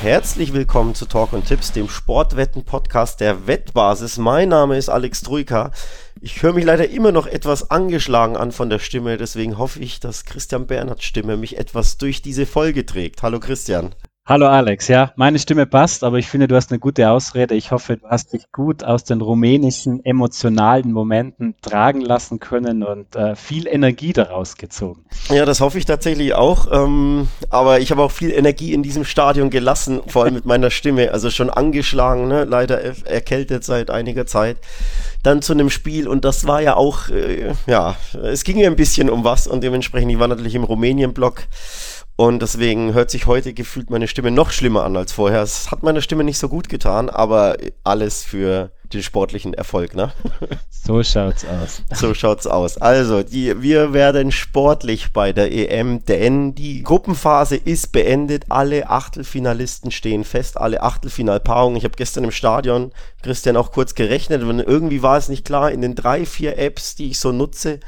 herzlich willkommen zu Talk und Tipps, dem Sportwetten-Podcast der Wettbasis. Mein Name ist Alex Troika. Ich höre mich leider immer noch etwas angeschlagen an von der Stimme, deswegen hoffe ich, dass Christian Bernhards Stimme mich etwas durch diese Folge trägt. Hallo Christian. Hallo Alex, ja, meine Stimme passt, aber ich finde, du hast eine gute Ausrede. Ich hoffe, du hast dich gut aus den rumänischen emotionalen Momenten tragen lassen können und viel Energie daraus gezogen. Ja, das hoffe ich tatsächlich auch, aber ich habe auch viel Energie in diesem Stadion gelassen, vor allem mit meiner Stimme, also schon angeschlagen, ne? Leider erkältet seit einiger Zeit. Dann zu einem Spiel und das war ja auch, es ging ja ein bisschen um was und dementsprechend, ich war natürlich im Rumänien-Block. Und deswegen hört sich heute gefühlt meine Stimme noch schlimmer an als vorher. Es hat meiner Stimme nicht so gut getan, aber alles für den sportlichen Erfolg, ne? So schaut's aus. So schaut's aus. Also, wir werden sportlich bei der EM, denn die Gruppenphase ist beendet. Alle Achtelfinalisten stehen fest, alle Achtelfinalpaarungen. Ich habe gestern im Stadion, Christian, auch kurz gerechnet und irgendwie war es nicht klar in den 3-4 Apps, die ich so nutze,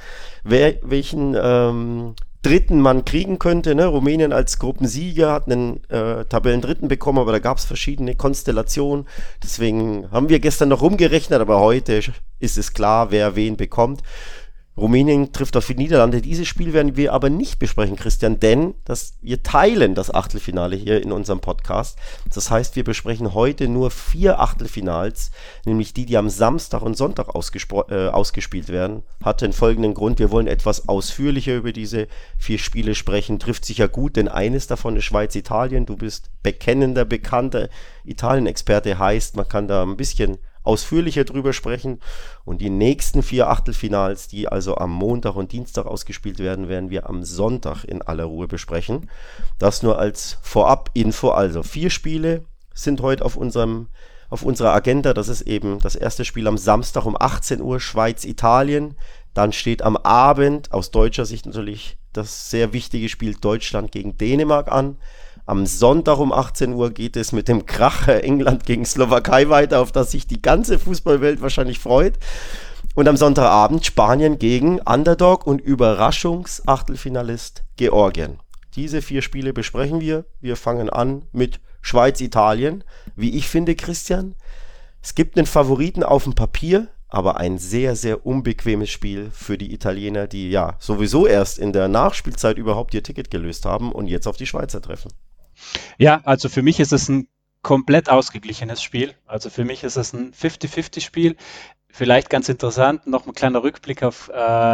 welchen Dritten man kriegen könnte, ne? Rumänien als Gruppensieger hat einen Tabellendritten bekommen, aber da gab es verschiedene Konstellationen. Deswegen haben wir gestern noch rumgerechnet, aber heute ist es klar, wer wen bekommt. Rumänien trifft auf die Niederlande. Dieses Spiel werden wir aber nicht besprechen, Christian, denn wir teilen das Achtelfinale hier in unserem Podcast. Das heißt, wir besprechen heute nur 4 Achtelfinals, nämlich die am Samstag und Sonntag ausgespielt werden. Hat den folgenden Grund: Wir wollen etwas ausführlicher über diese 4 Spiele sprechen. Trifft sich ja gut, denn eines davon ist Schweiz-Italien. Du bist bekannter Italien-Experte, heißt, man kann da ein bisschen ausführlicher drüber sprechen. Und die nächsten 4 Achtelfinals, die also am Montag und Dienstag ausgespielt werden, werden wir am Sonntag in aller Ruhe besprechen. Das nur als Vorab-Info. Also 4 Spiele sind heute auf unserer Agenda. Das ist eben das erste Spiel am Samstag um 18 Uhr, Schweiz-Italien. Dann steht am Abend, aus deutscher Sicht natürlich, das sehr wichtige Spiel Deutschland gegen Dänemark an. Am Sonntag um 18 Uhr geht es mit dem Kracher England gegen Slowakei weiter, auf das sich die ganze Fußballwelt wahrscheinlich freut. Und am Sonntagabend Spanien gegen Underdog und Überraschungsachtelfinalist Georgien. Diese 4 Spiele besprechen wir. Wir fangen an mit Schweiz-Italien. Wie ich finde, Christian, es gibt einen Favoriten auf dem Papier, aber ein sehr, sehr unbequemes Spiel für die Italiener, die ja sowieso erst in der Nachspielzeit überhaupt ihr Ticket gelöst haben und jetzt auf die Schweizer treffen. Ja, also für mich ist es ein komplett ausgeglichenes Spiel. Also für mich ist es ein 50-50-Spiel. Vielleicht ganz interessant, noch ein kleiner Rückblick auf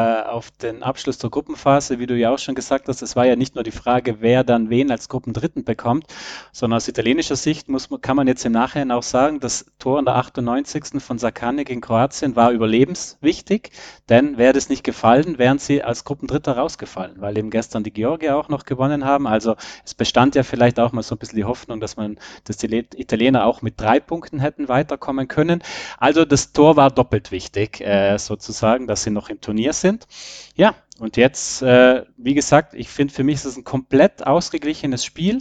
den Abschluss der Gruppenphase. Wie du ja auch schon gesagt hast, es war ja nicht nur die Frage, wer dann wen als Gruppendritten bekommt, sondern aus italienischer Sicht kann man jetzt im Nachhinein auch sagen, das Tor in der 98. von Saccani gegen Kroatien war überlebenswichtig, denn wäre das nicht gefallen, wären sie als Gruppendritter rausgefallen, weil eben gestern die Georgier auch noch gewonnen haben. Also es bestand ja vielleicht auch mal so ein bisschen die Hoffnung, dass die Italiener auch mit 3 Punkten hätten weiterkommen können. Also das Tor war doppelt wichtig, sozusagen, dass sie noch im Turnier sind. Ja, und jetzt, wie gesagt, ich finde, für mich ist es ein komplett ausgeglichenes Spiel.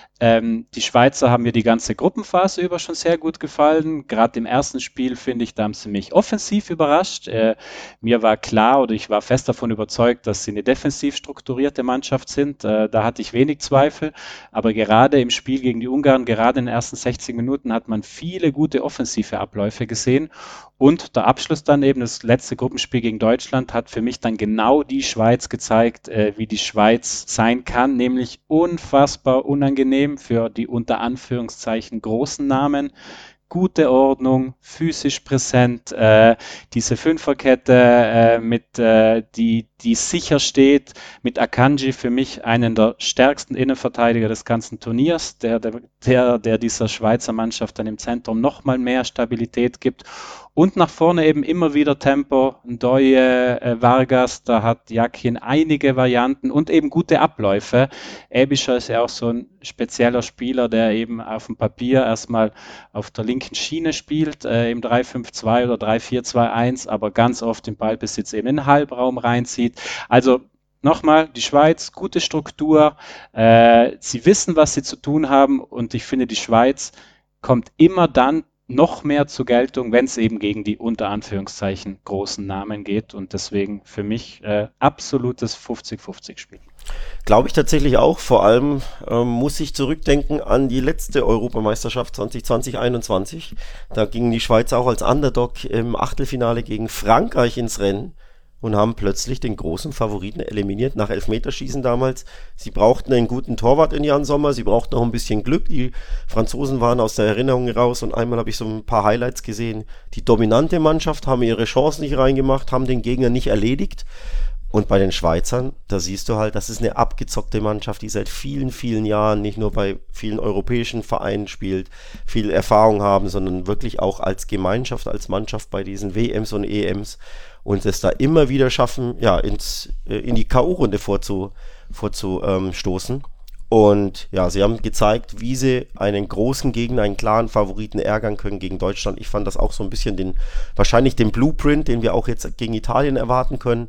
Die Schweizer haben mir die ganze Gruppenphase über schon sehr gut gefallen. Gerade im ersten Spiel, finde ich, da haben sie mich offensiv überrascht. Mir war klar oder ich war fest davon überzeugt, dass sie eine defensiv strukturierte Mannschaft sind. Da hatte ich wenig Zweifel. Aber gerade im Spiel gegen die Ungarn, gerade in den ersten 60 Minuten, hat man viele gute offensive Abläufe gesehen. Und der Abschluss dann eben, das letzte Gruppenspiel gegen Deutschland, hat für mich dann genau die Schweiz gezeigt, wie die Schweiz sein kann, nämlich unfassbar unangenehm für die unter Anführungszeichen großen Namen. Gute Ordnung, physisch präsent, diese Fünferkette, die sicher steht, mit Akanji für mich einen der stärksten Innenverteidiger des ganzen Turniers, der dieser Schweizer Mannschaft dann im Zentrum nochmal mehr Stabilität gibt. Und nach vorne eben immer wieder Tempo, Ndoye, Vargas, da hat Jakin einige Varianten und eben gute Abläufe. Ebischer ist ja auch so ein spezieller Spieler, der eben auf dem Papier erstmal auf der linken Schiene spielt, im 3-5-2 oder 3-4-2-1, aber ganz oft im Ballbesitz eben in den Halbraum reinzieht. Also nochmal, die Schweiz, gute Struktur, sie wissen, was sie zu tun haben und ich finde, die Schweiz kommt immer dann noch mehr zur Geltung, wenn es eben gegen die unter Anführungszeichen großen Namen geht und deswegen für mich absolutes 50-50-Spiel. Glaube ich tatsächlich auch. Vor allem muss ich zurückdenken an die letzte Europameisterschaft 2020-21. Da gingen die Schweizer auch als Underdog im Achtelfinale gegen Frankreich ins Rennen und haben plötzlich den großen Favoriten eliminiert nach Elfmeterschießen damals. Sie brauchten einen guten Torwart in Jan Sommer, sie brauchten noch ein bisschen Glück. Die Franzosen waren aus der Erinnerung raus und einmal habe ich so ein paar Highlights gesehen. Die dominante Mannschaft haben ihre Chancen nicht reingemacht, haben den Gegner nicht erledigt. Und bei den Schweizern, da siehst du halt, das ist eine abgezockte Mannschaft, die seit vielen, vielen Jahren nicht nur bei vielen europäischen Vereinen spielt, viel Erfahrung haben, sondern wirklich auch als Gemeinschaft, als Mannschaft bei diesen WMs und EMs und es da immer wieder schaffen, ja, in die K.O.-Runde vorzustoßen. Und ja, sie haben gezeigt, wie sie einen großen Gegner, einen klaren Favoriten ärgern können gegen Deutschland. Ich fand das auch so ein bisschen wahrscheinlich den Blueprint, den wir auch jetzt gegen Italien erwarten können.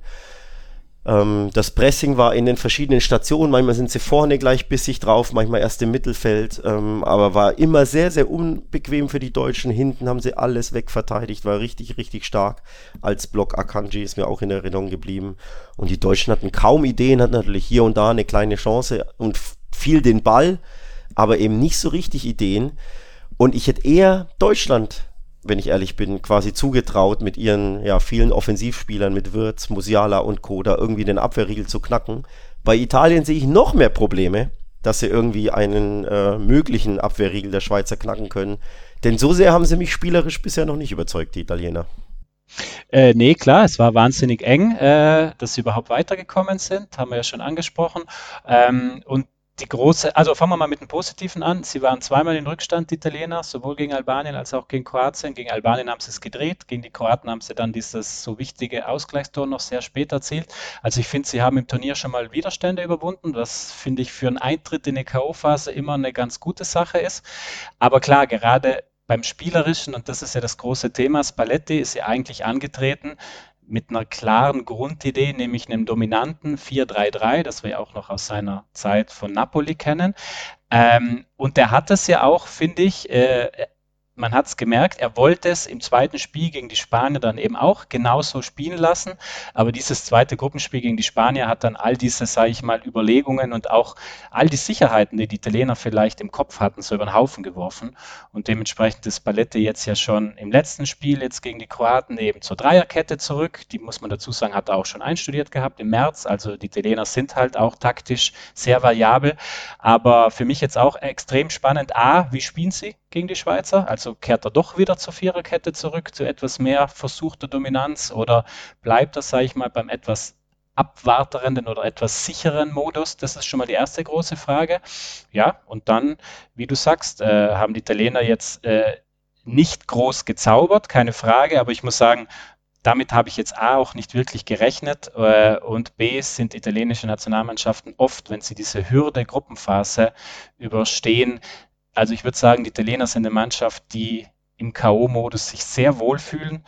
Das Pressing war in den verschiedenen Stationen, manchmal sind sie vorne gleich bissig drauf, manchmal erst im Mittelfeld, aber war immer sehr, sehr unbequem für die Deutschen. Hinten haben sie alles wegverteidigt, war richtig, richtig stark. Als Block Akanji ist mir auch in Erinnerung geblieben. Und die Deutschen hatten kaum Ideen, hatten natürlich hier und da eine kleine Chance und viel den Ball, aber eben nicht so richtig Ideen. Und ich hätte eher Deutschland, wenn ich ehrlich bin, quasi zugetraut, mit ihren ja, vielen Offensivspielern, mit Wirtz, Musiala und Co. da irgendwie den Abwehrriegel zu knacken. Bei Italien sehe ich noch mehr Probleme, dass sie irgendwie einen möglichen Abwehrriegel der Schweizer knacken können. Denn so sehr haben sie mich spielerisch bisher noch nicht überzeugt, die Italiener. Nee, klar, es war wahnsinnig eng, dass sie überhaupt weitergekommen sind, haben wir ja schon angesprochen. Und also fangen wir mal mit dem Positiven an. Sie waren zweimal in Rückstand, die Italiener, sowohl gegen Albanien als auch gegen Kroatien. Gegen Albanien haben sie es gedreht, gegen die Kroaten haben sie dann dieses so wichtige Ausgleichstor noch sehr spät erzielt. Also ich finde, sie haben im Turnier schon mal Widerstände überwunden, was finde ich für einen Eintritt in eine K.O.-Phase immer eine ganz gute Sache ist. Aber klar, gerade beim Spielerischen, und das ist ja das große Thema, Spalletti ist ja eigentlich angetreten mit einer klaren Grundidee, nämlich einem dominanten 4-3-3, das wir ja auch noch aus seiner Zeit von Napoli kennen. Und der hat es ja auch, finde ich, man hat es gemerkt, er wollte es im zweiten Spiel gegen die Spanier dann eben auch genauso spielen lassen. Aber dieses zweite Gruppenspiel gegen die Spanier hat dann all diese, sage ich mal, Überlegungen und auch all die Sicherheiten, die die Italiener vielleicht im Kopf hatten, so über den Haufen geworfen. Und dementsprechend ist Spalletti jetzt ja schon im letzten Spiel jetzt gegen die Kroaten eben zur Dreierkette zurück. Die muss man dazu sagen, hat er auch schon einstudiert gehabt im März. Also die Italiener sind halt auch taktisch sehr variabel. Aber für mich jetzt auch extrem spannend. A, wie spielen sie gegen die Schweizer? Also kehrt er doch wieder zur Viererkette zurück, zu etwas mehr versuchter Dominanz oder bleibt er, sage ich mal, beim etwas abwartenden oder etwas sicheren Modus? Das ist schon mal die erste große Frage. Ja, und dann, wie du sagst, haben die Italiener jetzt nicht groß gezaubert, keine Frage, aber ich muss sagen, damit habe ich jetzt A auch nicht wirklich gerechnet und B sind italienische Nationalmannschaften oft, wenn sie diese Hürde Gruppenphase überstehen, also ich würde sagen, die Italiener sind eine Mannschaft, die im K.O.-Modus sich sehr wohlfühlen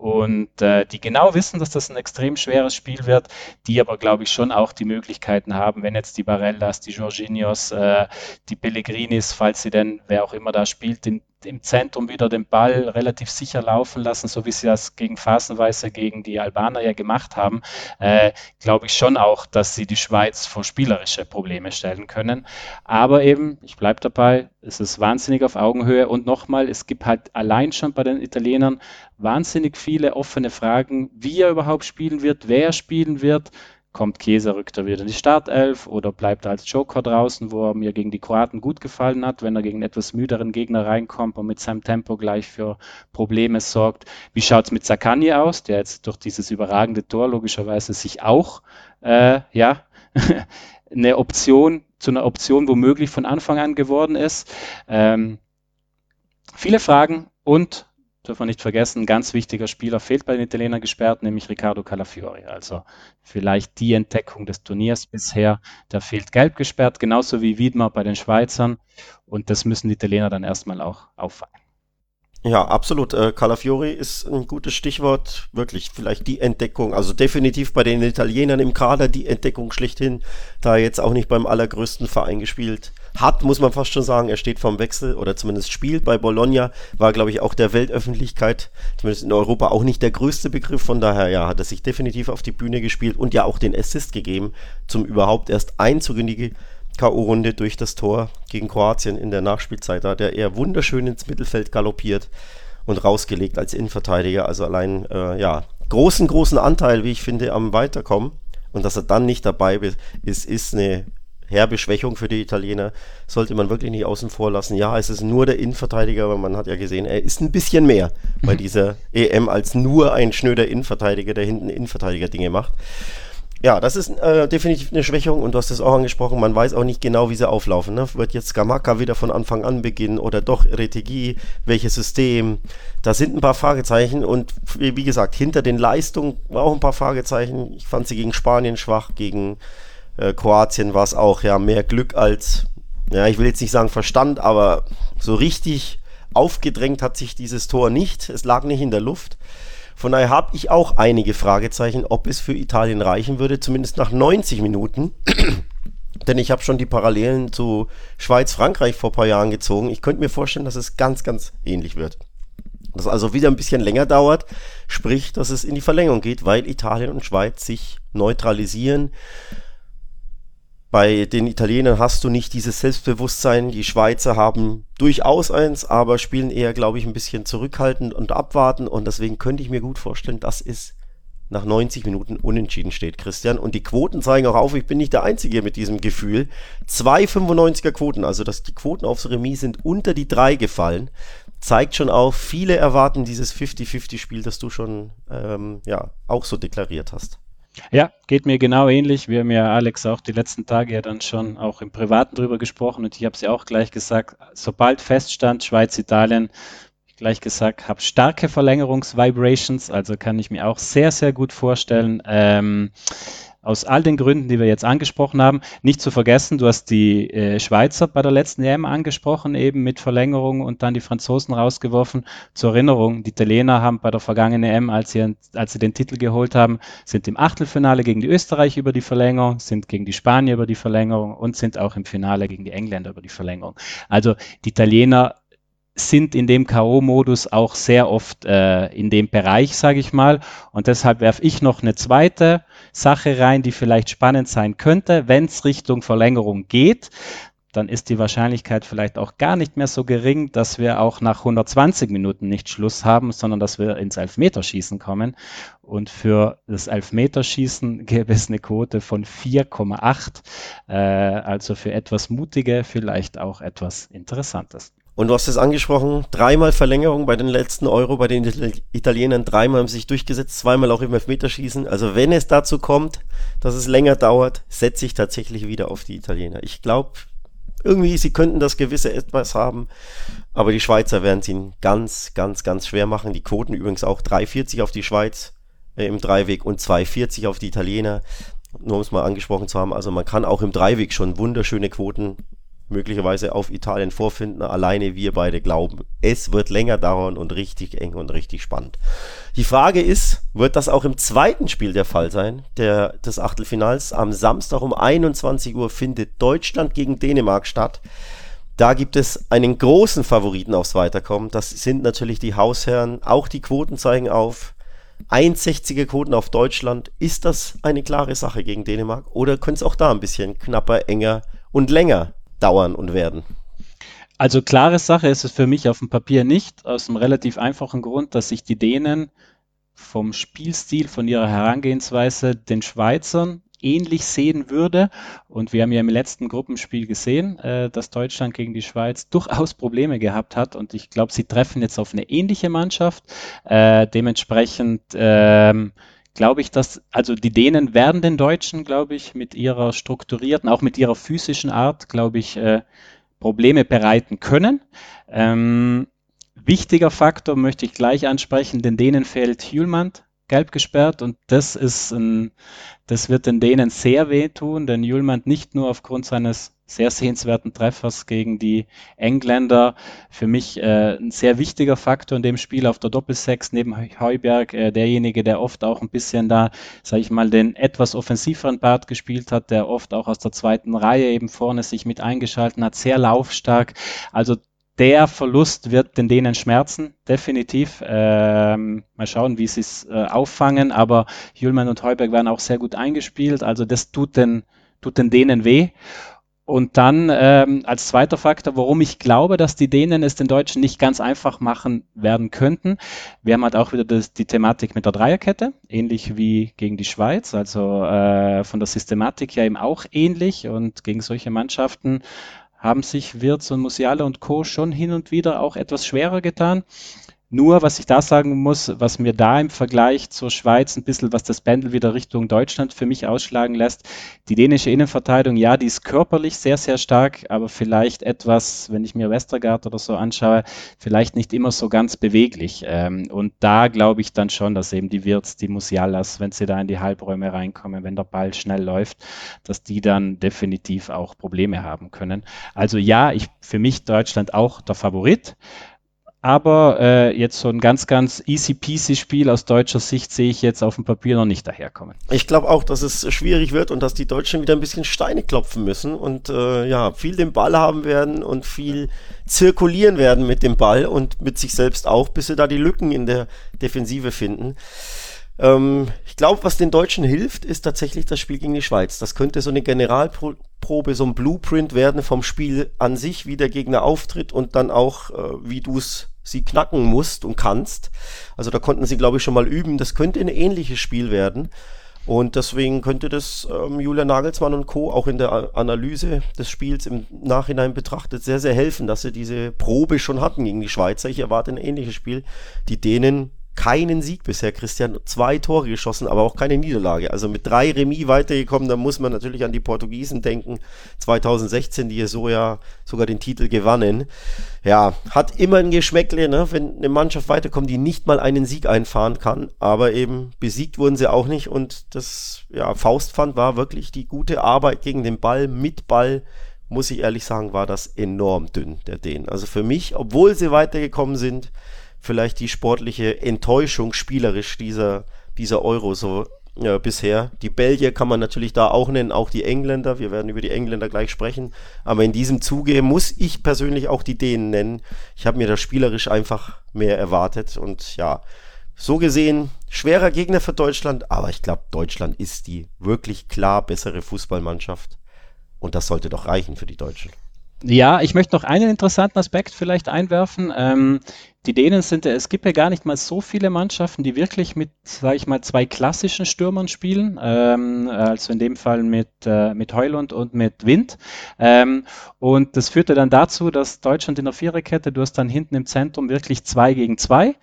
und die genau wissen, dass das ein extrem schweres Spiel wird, die aber, glaube ich, schon auch die Möglichkeiten haben, wenn jetzt die Barellas, die Jorginhos, die Pellegrinis, falls sie denn, wer auch immer da spielt, im Zentrum wieder den Ball relativ sicher laufen lassen, so wie sie das gegen phasenweise gegen die Albaner ja gemacht haben, glaube ich schon auch, dass sie die Schweiz vor spielerische Probleme stellen können. Aber eben, ich bleibe dabei, es ist wahnsinnig auf Augenhöhe und nochmal, es gibt halt allein schon bei den Italienern wahnsinnig viele offene Fragen, wie er überhaupt spielen wird, wer spielen wird. Kommt Chiesa, rückt er wieder in die Startelf oder bleibt er als Joker draußen, wo er mir gegen die Kroaten gut gefallen hat, wenn er gegen einen etwas müderen Gegner reinkommt und mit seinem Tempo gleich für Probleme sorgt. Wie schaut es mit Sakani aus, der jetzt durch dieses überragende Tor logischerweise sich auch ja, eine Option zu einer Option womöglich von Anfang an geworden ist. Viele Fragen und dürfen wir nicht vergessen, ein ganz wichtiger Spieler fehlt bei den Italienern gesperrt, nämlich Riccardo Calafiori. Also vielleicht die Entdeckung des Turniers bisher, der fehlt gelb gesperrt, genauso wie Wiedmer bei den Schweizern. Und das müssen die Italiener dann erstmal auch auffangen. Ja, absolut. Calafiori ist ein gutes Stichwort. Wirklich, vielleicht die Entdeckung. Also definitiv bei den Italienern im Kader die Entdeckung schlechthin. Da er jetzt auch nicht beim allergrößten Verein gespielt hat, muss man fast schon sagen. Er steht vorm Wechsel oder zumindest spielt bei Bologna. War, glaube ich, auch der Weltöffentlichkeit, zumindest in Europa, auch nicht der größte Begriff. Von daher, ja, hat er sich definitiv auf die Bühne gespielt und ja auch den Assist gegeben, zum überhaupt erst Einzug in die K.O.-Runde durch das Tor gegen Kroatien in der Nachspielzeit. Da hat er wunderschön ins Mittelfeld galoppiert und rausgelegt als Innenverteidiger. Also allein, ja, großen Anteil, wie ich finde, am Weiterkommen. Und dass er dann nicht dabei ist eine herbe Schwächung für die Italiener. Sollte man wirklich nicht außen vor lassen. Ja, es ist nur der Innenverteidiger, aber man hat ja gesehen, er ist ein bisschen mehr bei dieser EM als nur ein schnöder Innenverteidiger, der hinten Innenverteidiger-Dinge macht. Ja, das ist definitiv eine Schwächung und du hast es auch angesprochen, man weiß auch nicht genau, wie sie auflaufen. Ne? Wird jetzt Scamacca wieder von Anfang an beginnen oder doch Retegui, welches System? Da sind ein paar Fragezeichen und wie gesagt, hinter den Leistungen auch ein paar Fragezeichen. Ich fand sie gegen Spanien schwach, gegen Kroatien war es auch ja mehr Glück als, ja, ich will jetzt nicht sagen Verstand, aber so richtig aufgedrängt hat sich dieses Tor nicht. Es lag nicht in der Luft. Von daher habe ich auch einige Fragezeichen, ob es für Italien reichen würde, zumindest nach 90 Minuten. Denn ich habe schon die Parallelen zu Schweiz-Frankreich vor ein paar Jahren gezogen. Ich könnte mir vorstellen, dass es ganz ähnlich wird. Dass es also wieder ein bisschen länger dauert, sprich, dass es in die Verlängerung geht, weil Italien und Schweiz sich neutralisieren. Bei den Italienern hast du nicht dieses Selbstbewusstsein. Die Schweizer haben durchaus eins, aber spielen eher, glaube ich, ein bisschen zurückhaltend und abwarten. Und deswegen könnte ich mir gut vorstellen, dass es nach 90 Minuten unentschieden steht, Christian. Und die Quoten zeigen auch auf, ich bin nicht der Einzige mit diesem Gefühl. 2,95er Quoten, also dass die Quoten aufs Remis sind unter die 3 gefallen. Zeigt schon auf, viele erwarten dieses 50-50-Spiel, das du schon ja, auch so deklariert hast. Ja, geht mir genau ähnlich. Wir haben ja, Alex, auch die letzten Tage ja dann schon auch im Privaten drüber gesprochen und ich habe es ja auch gleich gesagt, sobald feststand, Schweiz, Italien, gleich gesagt, habe starke Verlängerungsvibrations, also kann ich mir auch sehr gut vorstellen. Aus all den Gründen, die wir jetzt angesprochen haben, nicht zu vergessen, du hast die Schweizer bei der letzten EM angesprochen, eben mit Verlängerung und dann die Franzosen rausgeworfen. Zur Erinnerung, die Italiener haben bei der vergangenen EM, als sie den Titel geholt haben, sind im Achtelfinale gegen die Österreicher über die Verlängerung, sind gegen die Spanier über die Verlängerung und sind auch im Finale gegen die Engländer über die Verlängerung. Also die Italiener sind in dem K.O.-Modus auch sehr oft in dem Bereich, sage ich mal. Und deshalb werfe ich noch eine zweite Sache rein, die vielleicht spannend sein könnte. Wenn es Richtung Verlängerung geht, dann ist die Wahrscheinlichkeit vielleicht auch gar nicht mehr so gering, dass wir auch nach 120 Minuten nicht Schluss haben, sondern dass wir ins Elfmeterschießen kommen. Und für das Elfmeterschießen gäbe es eine Quote von 4,8. Also für etwas Mutige vielleicht auch etwas Interessantes. Und du hast es angesprochen, 3-mal Verlängerung bei den letzten Euro, bei den Italienern 3-mal haben sie sich durchgesetzt, 2-mal auch im Elfmeterschießen. Also wenn es dazu kommt, dass es länger dauert, setze ich tatsächlich wieder auf die Italiener. Ich glaube, irgendwie, sie könnten das gewisse etwas haben, aber die Schweizer werden es ihnen ganz schwer machen. Die Quoten übrigens auch 3,40 auf die Schweiz im Dreiweg und 2,40 auf die Italiener. Nur um es mal angesprochen zu haben, also man kann auch im Dreiweg schon wunderschöne Quoten möglicherweise auf Italien vorfinden. Alleine wir beide glauben, es wird länger dauern und richtig eng und richtig spannend. Die Frage ist, wird das auch im zweiten Spiel der Fall sein, des Achtelfinals? Am Samstag um 21 Uhr findet Deutschland gegen Dänemark statt. Da gibt es einen großen Favoriten aufs Weiterkommen. Das sind natürlich die Hausherren. Auch die Quoten zeigen auf 1,60er Quoten auf Deutschland. Ist das eine klare Sache gegen Dänemark? Oder könnte es auch da ein bisschen knapper, enger und länger dauern und werden? Also klare Sache ist es für mich auf dem Papier nicht, aus einem relativ einfachen Grund, dass sich die Dänen vom Spielstil, von ihrer Herangehensweise den Schweizern ähnlich sehen würde. Und wir haben ja im letzten Gruppenspiel gesehen, dass Deutschland gegen die Schweiz durchaus Probleme gehabt hat. Und ich glaube, sie treffen jetzt auf eine ähnliche Mannschaft. Dementsprechend glaube ich, dass, also die Dänen werden den Deutschen, glaube ich, mit ihrer strukturierten, auch mit ihrer physischen Art, glaube ich, Probleme bereiten können. Wichtiger Faktor möchte ich gleich ansprechen, denn denen fehlt Hjulmand, gelb gesperrt und das wird den Dänen sehr wehtun, denn Hjulmand nicht nur aufgrund seines sehr sehenswerten Treffers gegen die Engländer, für mich ein sehr wichtiger Faktor in dem Spiel auf der Doppelsechs neben Højbjerg, derjenige, der oft auch ein bisschen da, sage ich mal, den etwas offensiveren Part gespielt hat, der oft auch aus der zweiten Reihe eben vorne sich mit eingeschalten hat, sehr laufstark. Also der Verlust wird den Dänen schmerzen, definitiv. Mal schauen, wie sie es auffangen, aber Hjulmand und Højbjerg werden auch sehr gut eingespielt, also das tut den Dänen weh. Und dann als zweiter Faktor, warum ich glaube, dass die Dänen es den Deutschen nicht ganz einfach machen werden könnten. Wir haben halt auch wieder die Thematik mit der Dreierkette, ähnlich wie gegen die Schweiz, also von der Systematik ja eben auch ähnlich. Und gegen solche Mannschaften haben sich Wirtz und Musiala und Co. schon hin und wieder auch etwas schwerer getan. Nur, was ich da sagen muss, was mir da im Vergleich zur Schweiz ein bisschen, was das Pendel wieder Richtung Deutschland für mich ausschlagen lässt, die dänische Innenverteidigung, ja, die ist körperlich sehr, sehr stark, aber vielleicht etwas, wenn ich mir Westergaard oder so anschaue, vielleicht nicht immer so ganz beweglich. Und da glaube ich dann schon, dass eben die Wirtz, die Musialas, wenn sie da in die Halbräume reinkommen, wenn der Ball schnell läuft, dass die dann definitiv auch Probleme haben können. Also ja, für mich Deutschland auch der Favorit. Aber jetzt so ein ganz, ganz easy-peasy Spiel aus deutscher Sicht sehe ich jetzt auf dem Papier noch nicht daherkommen. Ich glaube auch, dass es schwierig wird und dass die Deutschen wieder ein bisschen Steine klopfen müssen und viel den Ball haben werden und viel zirkulieren werden mit dem Ball und mit sich selbst auch, bis sie da die Lücken in der Defensive finden. Ich glaube, was den Deutschen hilft, ist tatsächlich das Spiel gegen die Schweiz. Das könnte so eine Generalprobe, so ein Blueprint werden vom Spiel an sich, wie der Gegner auftritt und dann auch, wie du sie knacken musst und kannst. Also da konnten sie, glaube ich, schon mal üben. Das könnte ein ähnliches Spiel werden. Und deswegen könnte das Julian Nagelsmann und Co. auch in der Analyse des Spiels im Nachhinein betrachtet sehr, sehr helfen, dass sie diese Probe schon hatten gegen die Schweizer. Ich erwarte ein ähnliches Spiel. Die Dänen keinen Sieg bisher, Christian. 2 Tore geschossen, aber auch keine Niederlage. Also mit 3 Remis weitergekommen, da muss man natürlich an die Portugiesen denken. 2016, die ja sogar den Titel gewannen. Ja, hat immer ein Geschmäckle, ne, wenn eine Mannschaft weiterkommt, die nicht mal einen Sieg einfahren kann. Aber eben besiegt wurden sie auch nicht. Und das Faustpfand war wirklich die gute Arbeit gegen den Ball, mit Ball. Muss ich ehrlich sagen, war das enorm dünn, der Dänen. Also für mich, obwohl sie weitergekommen sind, vielleicht die sportliche Enttäuschung spielerisch dieser Euro so bisher. Die Belgier kann man natürlich da auch nennen, auch die Engländer. Wir werden über die Engländer gleich sprechen. Aber in diesem Zuge muss ich persönlich auch die Dänen nennen. Ich habe mir da spielerisch einfach mehr erwartet. Und ja, so gesehen, schwerer Gegner für Deutschland. Aber ich glaube, Deutschland ist die wirklich klar bessere Fußballmannschaft. Und das sollte doch reichen für die Deutschen. Ja, ich möchte noch einen interessanten Aspekt vielleicht einwerfen. Die Dänen es gibt ja gar nicht mal so viele Mannschaften, die wirklich mit, sage ich mal, 2 klassischen Stürmern spielen, also in dem Fall mit Højlund und mit Wind. Und das führte dann dazu, dass Deutschland in der Viererkette, du hast dann hinten im Zentrum wirklich 2 gegen 2.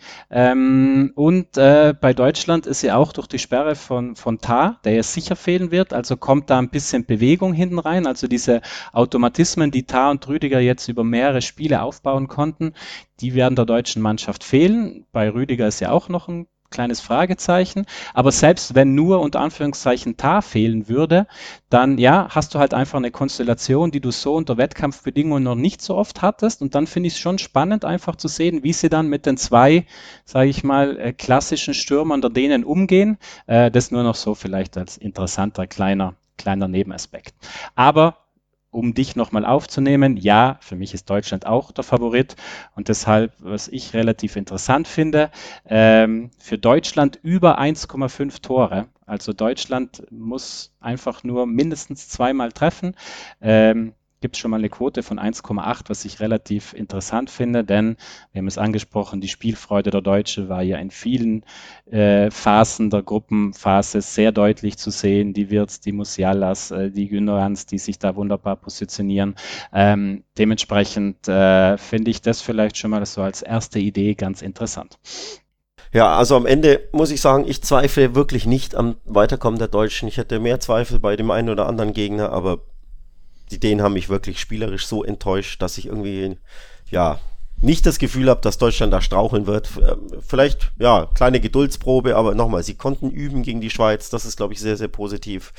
Bei Deutschland ist ja auch durch die Sperre von Tah, der ja sicher fehlen wird, also kommt da ein bisschen Bewegung hinten rein, also diese Automatismen, die Tah und Rüdiger jetzt über mehrere Spiele aufbauen konnten, die werden der deutschen Mannschaft fehlen. Bei Rüdiger ist ja auch noch ein kleines Fragezeichen. Aber selbst wenn nur unter Anführungszeichen Tah fehlen würde, dann hast du halt einfach eine Konstellation, die du so unter Wettkampfbedingungen noch nicht so oft hattest. Und dann finde ich es schon spannend, einfach zu sehen, wie sie dann mit den 2, sage ich mal, klassischen Stürmern der Dänen umgehen. Das nur noch so vielleicht als interessanter kleiner Nebenaspekt. Aber um dich nochmal aufzunehmen, ja, für mich ist Deutschland auch der Favorit und deshalb, was ich relativ interessant finde, für Deutschland über 1,5 Tore. Also Deutschland muss einfach nur mindestens 2-mal treffen. Gibt es schon mal eine Quote von 1,8, was ich relativ interessant finde, denn wir haben es angesprochen, die Spielfreude der Deutsche war ja in vielen Phasen der Gruppenphase sehr deutlich zu sehen. Die Wirtz, die Musialas, die Gündoğans, die sich da wunderbar positionieren. Dementsprechend finde ich das vielleicht schon mal so als erste Idee ganz interessant. Ja, also am Ende muss ich sagen, ich zweifle wirklich nicht am Weiterkommen der Deutschen. Ich hätte mehr Zweifel bei dem einen oder anderen Gegner, aber die Dänen haben mich wirklich spielerisch so enttäuscht, dass ich irgendwie, nicht das Gefühl habe, dass Deutschland da straucheln wird. Vielleicht, ja, kleine Geduldsprobe, aber nochmal, sie konnten üben gegen die Schweiz. Das ist, glaube ich, sehr, sehr positiv.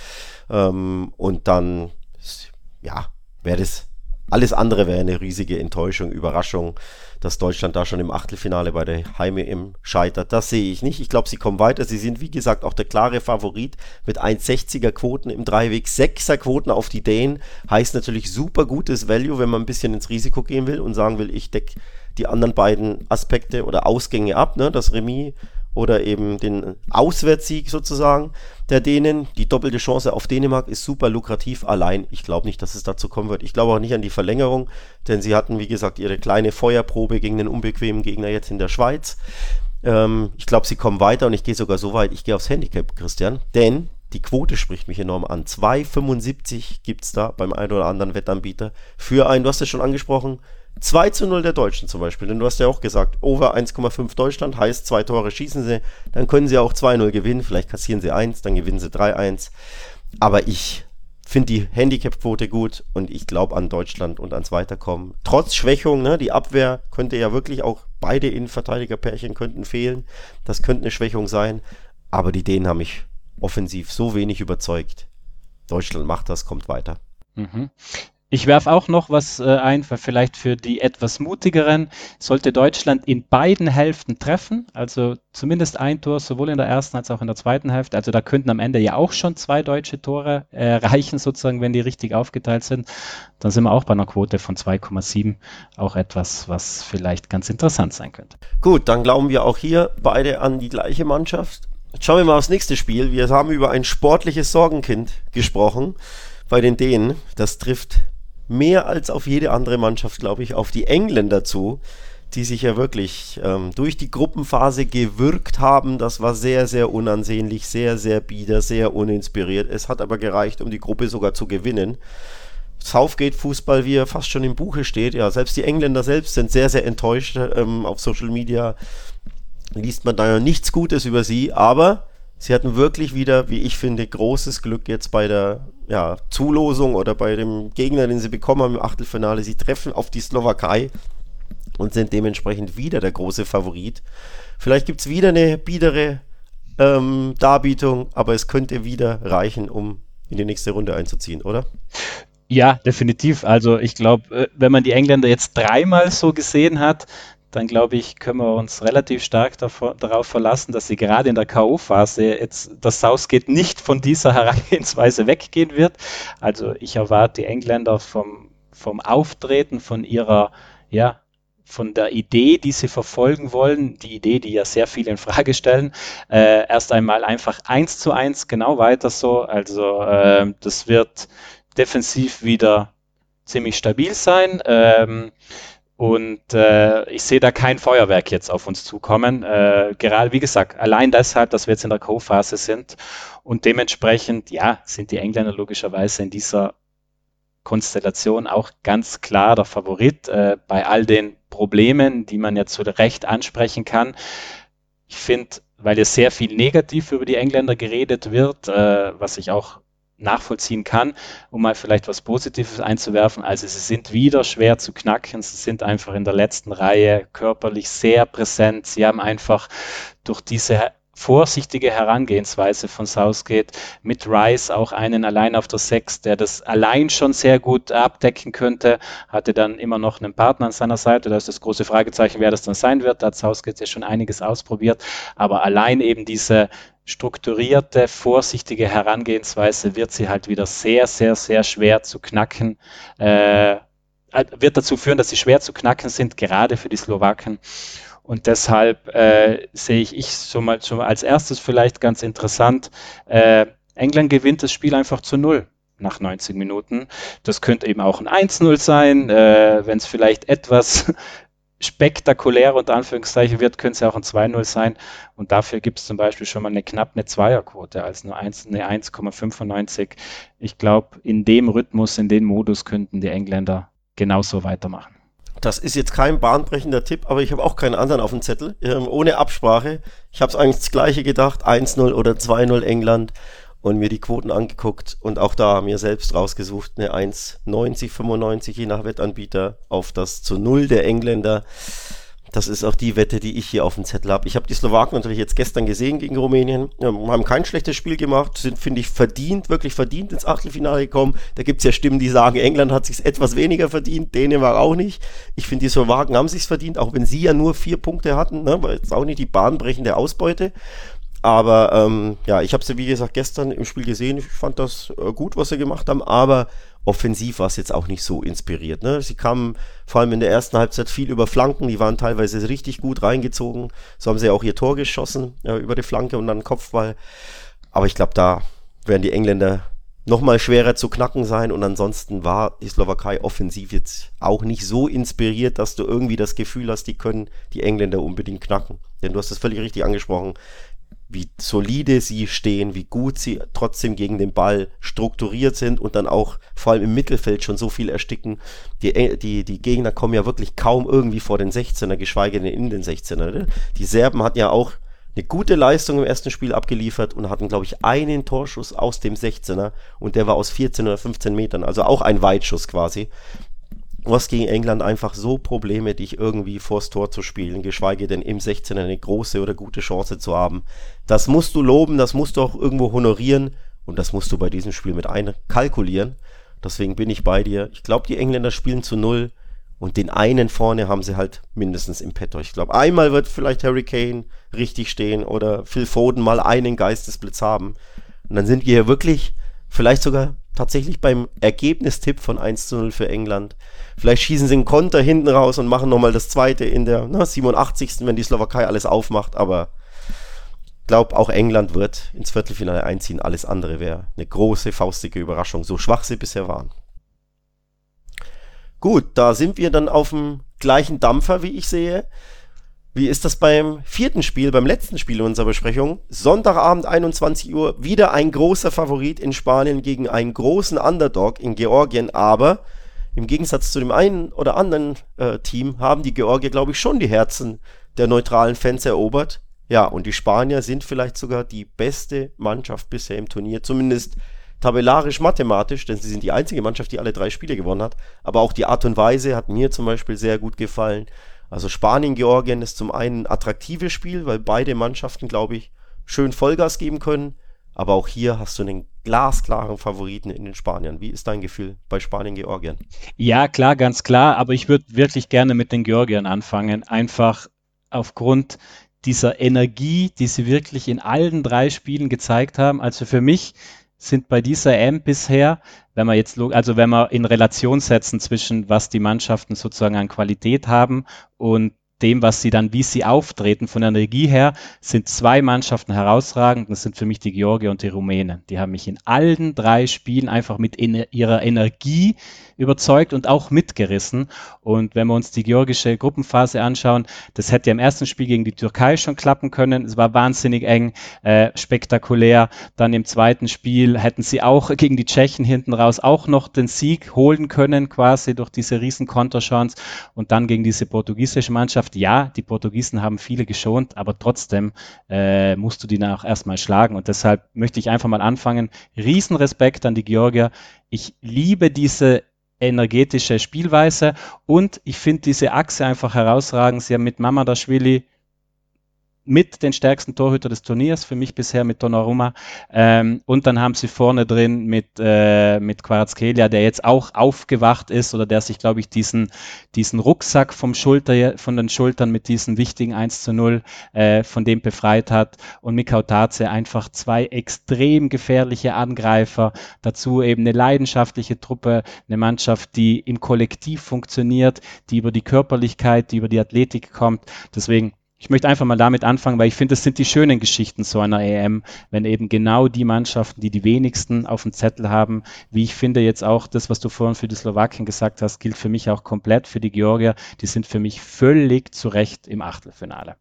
Und dann, ja, wäre das, alles andere wäre eine riesige Enttäuschung, Überraschung, dass Deutschland da schon im Achtelfinale bei der Heim-EM scheitert. Das sehe ich nicht. Ich glaube, sie kommen weiter. Sie sind, wie gesagt, auch der klare Favorit mit 1,60er Quoten im Dreiweg, 6er Quoten auf die Dänen. Heißt natürlich super gutes Value, wenn man ein bisschen ins Risiko gehen will und sagen will, ich decke die anderen beiden Aspekte oder Ausgänge ab, ne? Das Remis oder eben den Auswärtssieg sozusagen der Dänen. Die doppelte Chance auf Dänemark ist super lukrativ. Allein, ich glaube nicht, dass es dazu kommen wird. Ich glaube auch nicht an die Verlängerung, denn sie hatten, wie gesagt, ihre kleine Feuerprobe gegen den unbequemen Gegner jetzt in der Schweiz. Ich glaube, sie kommen weiter und ich gehe sogar so weit, ich gehe aufs Handicap, Christian, denn die Quote spricht mich enorm an. 2,75 gibt es da beim einen oder anderen Wettanbieter für einen, du hast es schon angesprochen, 2:0 der Deutschen zum Beispiel, denn du hast ja auch gesagt, over 1,5 Deutschland heißt 2 Tore schießen sie, dann können sie auch 2:0 gewinnen, vielleicht kassieren sie 1, dann gewinnen sie 3:1, aber ich finde die Handicap-Quote gut und ich glaube an Deutschland und ans Weiterkommen. Trotz Schwächung, ne, die Abwehr könnte ja wirklich auch, beide Innenverteidigerpärchen könnten fehlen, das könnte eine Schwächung sein, aber die Dänen haben mich offensiv so wenig überzeugt. Deutschland macht das, kommt weiter. Mhm. Ich werfe auch noch was ein, vielleicht für die etwas mutigeren. Sollte Deutschland in beiden Hälften treffen, also zumindest ein Tor, sowohl in der ersten als auch in der zweiten Hälfte, also da könnten am Ende ja auch schon 2 deutsche Tore reichen, sozusagen, wenn die richtig aufgeteilt sind, dann sind wir auch bei einer Quote von 2,7, auch etwas, was vielleicht ganz interessant sein könnte. Gut, dann glauben wir auch hier beide an die gleiche Mannschaft. Jetzt schauen wir mal aufs nächste Spiel. Wir haben über ein sportliches Sorgenkind gesprochen bei den Dänen. Das trifft mehr als auf jede andere Mannschaft, glaube ich, auf die Engländer zu, die sich ja wirklich durch die Gruppenphase gewürgt haben. Das war sehr, sehr unansehnlich, sehr, sehr bieder, sehr uninspiriert. Es hat aber gereicht, um die Gruppe sogar zu gewinnen. Southgate-Fußball, wie er fast schon im Buche steht. Ja, selbst die Engländer selbst sind sehr, sehr enttäuscht. Auf Social Media liest man da ja nichts Gutes über sie, aber sie hatten wirklich wieder, wie ich finde, großes Glück jetzt bei der Zulosung oder bei dem Gegner, den sie bekommen haben im Achtelfinale. Sie treffen auf die Slowakei und sind dementsprechend wieder der große Favorit. Vielleicht gibt es wieder eine biedere Darbietung, aber es könnte wieder reichen, um in die nächste Runde einzuziehen, oder? Ja, definitiv. Also ich glaube, wenn man die Engländer jetzt 3-mal so gesehen hat, dann glaube ich, können wir uns relativ stark darauf verlassen, dass sie gerade in der K.O.-Phase jetzt das Southgate nicht von dieser Herangehensweise weggehen wird. Also ich erwarte die Engländer vom Auftreten, von ihrer, ja, von der Idee, die sie verfolgen wollen, die Idee, die ja sehr viel in Frage stellen, erst einmal einfach 1:1, genau weiter so. Also das wird defensiv wieder ziemlich stabil sein. Und ich sehe da kein Feuerwerk jetzt auf uns zukommen. Gerade, wie gesagt, allein deshalb, dass wir jetzt in der Co-Phase sind. Und dementsprechend, ja, sind die Engländer logischerweise in dieser Konstellation auch ganz klar der Favorit bei all den Problemen, die man ja zu Recht ansprechen kann. Ich finde, weil ja sehr viel negativ über die Engländer geredet wird, was ich auch nachvollziehen kann, um mal vielleicht was Positives einzuwerfen. Also sie sind wieder schwer zu knacken, sie sind einfach in der letzten Reihe körperlich sehr präsent. Sie haben einfach durch diese vorsichtige Herangehensweise von Southgate mit Rice auch einen allein auf der 6, der das allein schon sehr gut abdecken könnte, hatte dann immer noch einen Partner an seiner Seite. Da ist das große Fragezeichen, wer das dann sein wird. Da hat Southgate ja schon einiges ausprobiert, aber allein eben diese strukturierte, vorsichtige Herangehensweise wird sie halt wieder sehr, sehr, sehr schwer zu knacken, wird dazu führen, dass sie schwer zu knacken sind, gerade für die Slowaken. Und deshalb sehe ich schon mal als erstes vielleicht ganz interessant, England gewinnt das Spiel einfach zu 0 nach 90 Minuten. Das könnte eben auch ein 1:0 sein, wenn es vielleicht etwas spektakulär unter Anführungszeichen wird, könnte es ja auch ein 2:0 sein. Und dafür gibt es zum Beispiel schon mal knapp eine Zweierquote als nur eine 1,95. Ich glaube, in dem Rhythmus, in dem Modus könnten die Engländer genauso weitermachen. Das ist jetzt kein bahnbrechender Tipp, aber ich habe auch keinen anderen auf dem Zettel, ohne Absprache. Ich habe es eigentlich das Gleiche gedacht, 1:0 oder 2:0 England. und mir die Quoten angeguckt und auch da mir selbst rausgesucht, eine 1,90, 95 je nach Wettanbieter auf das zu Null der Engländer. Das ist auch die Wette, die ich hier auf dem Zettel habe. Ich habe die Slowaken natürlich jetzt gestern gesehen gegen Rumänien. Haben kein schlechtes Spiel gemacht, sind, finde ich, wirklich verdient ins Achtelfinale gekommen. Da gibt es ja Stimmen, die sagen, England hat sich etwas weniger verdient, Dänemark auch nicht. Ich finde, die Slowaken haben sich verdient, auch wenn sie ja nur 4 Punkte hatten. Ne? War jetzt auch nicht die bahnbrechende Ausbeute. Aber ja, ich habe sie, wie gesagt, gestern im Spiel gesehen. Ich fand das gut, was sie gemacht haben, aber offensiv war es jetzt auch nicht so inspiriert. Ne? Sie kamen vor allem in der ersten Halbzeit viel über Flanken, die waren teilweise richtig gut reingezogen. So haben sie auch ihr Tor geschossen, über die Flanke und dann Kopfball. Aber ich glaube, da werden die Engländer nochmal schwerer zu knacken sein und ansonsten war die Slowakei offensiv jetzt auch nicht so inspiriert, dass du irgendwie das Gefühl hast, die können die Engländer unbedingt knacken. Denn du hast es völlig richtig angesprochen, wie solide sie stehen, wie gut sie trotzdem gegen den Ball strukturiert sind und dann auch vor allem im Mittelfeld schon so viel ersticken. Die Gegner kommen ja wirklich kaum irgendwie vor den 16er, geschweige denn in den 16er. Ne? Die Serben hatten ja auch eine gute Leistung im ersten Spiel abgeliefert und hatten, glaube ich, einen Torschuss aus dem 16er und der war aus 14 oder 15 Metern, also auch ein Weitschuss quasi. Du hast gegen England einfach so Probleme, dich irgendwie vors Tor zu spielen, geschweige denn im 16er eine große oder gute Chance zu haben. Das musst du loben, das musst du auch irgendwo honorieren und das musst du bei diesem Spiel mit einkalkulieren. Deswegen bin ich bei dir. Ich glaube, die Engländer spielen zu Null und den einen vorne haben sie halt mindestens im Petto. Ich glaube, einmal wird vielleicht Harry Kane richtig stehen oder Phil Foden mal einen Geistesblitz haben. Und dann sind wir hier wirklich vielleicht sogar tatsächlich beim Ergebnistipp von 1:0 für England. Vielleicht schießen sie einen Konter hinten raus und machen nochmal das zweite in der 87. wenn die Slowakei alles aufmacht. Aber ich glaube, auch England wird ins Viertelfinale einziehen. Alles andere wäre eine große, faustige Überraschung, so schwach sie bisher waren. Gut, da sind wir dann auf dem gleichen Dampfer, wie ich sehe. Wie ist das beim vierten Spiel, beim letzten Spiel unserer Besprechung? Sonntagabend 21 Uhr, wieder ein großer Favorit in Spanien gegen einen großen Underdog in Georgien, aber im Gegensatz zu dem einen oder anderen Team haben die Georgier, glaube ich, schon die Herzen der neutralen Fans erobert. Ja, und die Spanier sind vielleicht sogar die beste Mannschaft bisher im Turnier, zumindest tabellarisch, mathematisch, denn sie sind die einzige Mannschaft, die alle 3 Spiele gewonnen hat. Aber auch die Art und Weise hat mir zum Beispiel sehr gut gefallen. Also Spanien-Georgien ist zum einen ein attraktives Spiel, weil beide Mannschaften, glaube ich, schön Vollgas geben können. Aber auch hier hast du einen glasklaren Favoriten in den Spaniern. Wie ist dein Gefühl bei Spanien-Georgien? Ja, klar, ganz klar, aber ich würde wirklich gerne mit den Georgiern anfangen, einfach aufgrund dieser Energie, die sie wirklich in allen 3 Spielen gezeigt haben. Also für mich sind bei dieser EM bisher, wenn wir in Relation setzen zwischen was die Mannschaften sozusagen an Qualität haben und dem, wie sie auftreten von der Energie her, sind 2 Mannschaften herausragend. Das sind für mich die Georgier und die Rumänen. Die haben mich in allen 3 Spielen einfach mit ihrer Energie überzeugt und auch mitgerissen. Und wenn wir uns die georgische Gruppenphase anschauen, das hätte ja im ersten Spiel gegen die Türkei schon klappen können. Es war wahnsinnig eng, spektakulär. Dann im zweiten Spiel hätten sie auch gegen die Tschechen hinten raus auch noch den Sieg holen können, quasi durch diese riesen Konterchance. Und dann gegen diese portugiesische Mannschaft. Ja, die Portugiesen haben viele geschont, aber trotzdem musst du die auch erstmal schlagen. Und deshalb möchte ich einfach mal anfangen. Riesenrespekt an die Georgier. Ich liebe diese energetische Spielweise und ich finde diese Achse einfach herausragend. Sie haben mit Mamardashvili mit den stärksten Torhüter des Turniers, für mich bisher mit Donnarumma. Und dann haben sie vorne drin mit Kvaratskhelia, der jetzt auch aufgewacht ist oder der sich, glaube ich, diesen Rucksack von den Schultern mit diesen wichtigen 1:0 von dem befreit hat. Und Mikau Taze einfach 2 extrem gefährliche Angreifer. Dazu eben eine leidenschaftliche Truppe, eine Mannschaft, die im Kollektiv funktioniert, die über die Körperlichkeit, die über die Athletik kommt. Deswegen ich möchte einfach mal damit anfangen, weil ich finde, das sind die schönen Geschichten so einer EM, wenn eben genau die Mannschaften, die die wenigsten auf dem Zettel haben, wie ich finde jetzt auch das, was du vorhin für die Slowakien gesagt hast, gilt für mich auch komplett für die Georgier. Die sind für mich völlig zu Recht im Achtelfinale.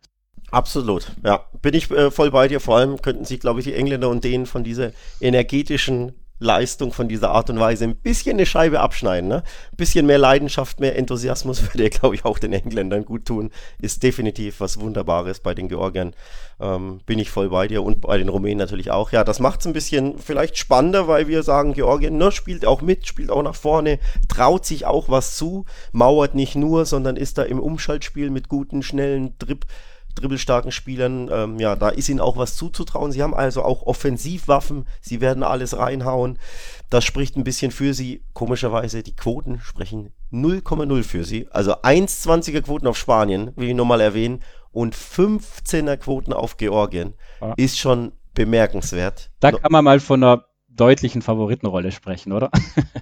Absolut, ja. Bin ich voll bei dir. Vor allem könnten sich, glaube ich, die Engländer und Dänen von dieser energetischen Leistung von dieser Art und Weise ein bisschen eine Scheibe abschneiden. Ne? Ein bisschen mehr Leidenschaft, mehr Enthusiasmus würde, glaube ich, auch den Engländern gut tun. Ist definitiv was Wunderbares bei den Georgiern. Bin ich voll bei dir und bei den Rumänen natürlich auch. Ja, das macht es ein bisschen vielleicht spannender, weil wir sagen, Georgien spielt auch mit, spielt auch nach vorne, traut sich auch was zu, mauert nicht nur, sondern ist da im Umschaltspiel mit guten, schnellen dribbelstarken Spielern, da ist ihnen auch was zuzutrauen. Sie haben also auch Offensivwaffen, sie werden alles reinhauen. Das spricht ein bisschen für sie. Komischerweise, die Quoten sprechen 0,0 für sie. Also 1,20er Quoten auf Spanien, will ich nochmal erwähnen, und 15er Quoten auf Georgien. Ja. Ist schon bemerkenswert. Da kann man mal von einer deutlichen Favoritenrolle sprechen, oder?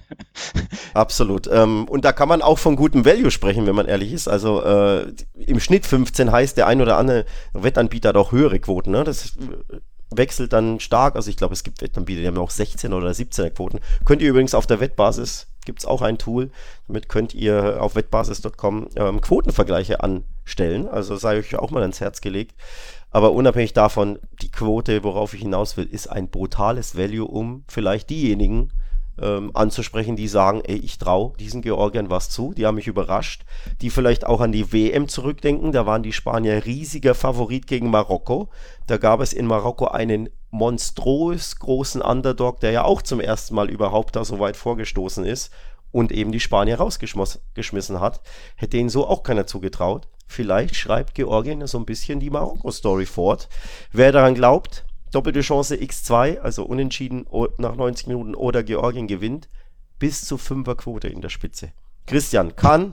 Absolut. Und da kann man auch von gutem Value sprechen, wenn man ehrlich ist. Also im Schnitt 15 heißt, der ein oder andere Wettanbieter hat auch höhere Quoten. Ne? Das wechselt dann stark. Also ich glaube, es gibt Wettanbieter, die haben auch 16 oder 17er Quoten. Könnt ihr übrigens auf der Wettbasis, gibt es auch ein Tool, damit könnt ihr auf wettbasis.com Quotenvergleiche anstellen. Also sei euch auch mal ans Herz gelegt. Aber unabhängig davon, die Quote, worauf ich hinaus will, ist ein brutales Value, um vielleicht diejenigen anzusprechen, die sagen, ey, ich traue diesen Georgiern was zu, die haben mich überrascht, die vielleicht auch an die WM zurückdenken, da waren die Spanier riesiger Favorit gegen Marokko, da gab es in Marokko einen monströs großen Underdog, der ja auch zum ersten Mal überhaupt da so weit vorgestoßen ist und eben die Spanier rausgeschmissen hat, hätte ihnen so auch keiner zugetraut. Vielleicht schreibt Georgien so ein bisschen die Marokko-Story fort. Wer daran glaubt, doppelte Chance x2, also unentschieden nach 90 Minuten oder Georgien gewinnt, bis zu 5er-Quote in der Spitze. Christian, kann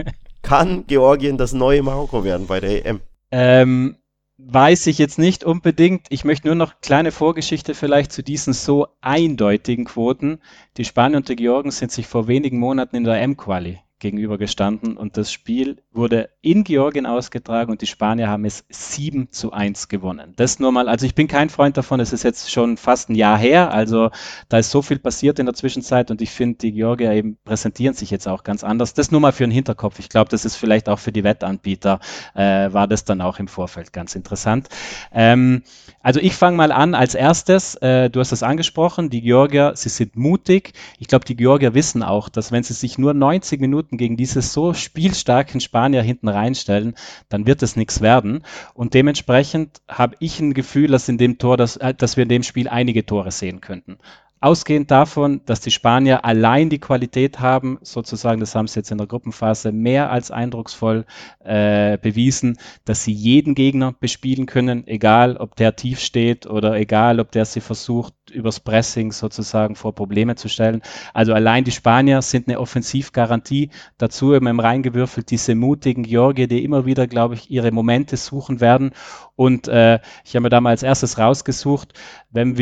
Georgien das neue Marokko werden bei der EM? Weiß ich jetzt nicht unbedingt. Ich möchte nur noch kleine Vorgeschichte vielleicht zu diesen so eindeutigen Quoten. Die Spanier und die Georgen sind sich vor wenigen Monaten in der EM-Quali gegenübergestanden und das Spiel wurde in Georgien ausgetragen und die Spanier haben es 7:1 gewonnen. Das nur mal, also ich bin kein Freund davon, es ist jetzt schon fast ein Jahr her, also da ist so viel passiert in der Zwischenzeit und ich finde, die Georgier eben präsentieren sich jetzt auch ganz anders. Das nur mal für den Hinterkopf. Ich glaube, das ist vielleicht auch für die Wettanbieter, war das dann auch im Vorfeld ganz interessant. Also ich fange mal an als erstes, du hast es angesprochen, die Georgier, sie sind mutig. Ich glaube, die Georgier wissen auch, dass wenn sie sich nur 90 Minuten gegen diese so spielstarken Spanier hinten reinstellen, dann wird es nichts werden. Und dementsprechend habe ich ein Gefühl, dass wir in dem Spiel einige Tore sehen könnten. Ausgehend davon, dass die Spanier allein die Qualität haben, sozusagen, das haben sie jetzt in der Gruppenphase mehr als eindrucksvoll bewiesen, dass sie jeden Gegner bespielen können, egal ob der tief steht oder egal ob der sie versucht, übers Pressing sozusagen vor Probleme zu stellen. Also allein die Spanier sind eine Offensivgarantie. Dazu eben reingewürfelt diese mutigen Georgier, die immer wieder, glaube ich, ihre Momente suchen werden. Und ich habe mir da mal als erstes rausgesucht, wenn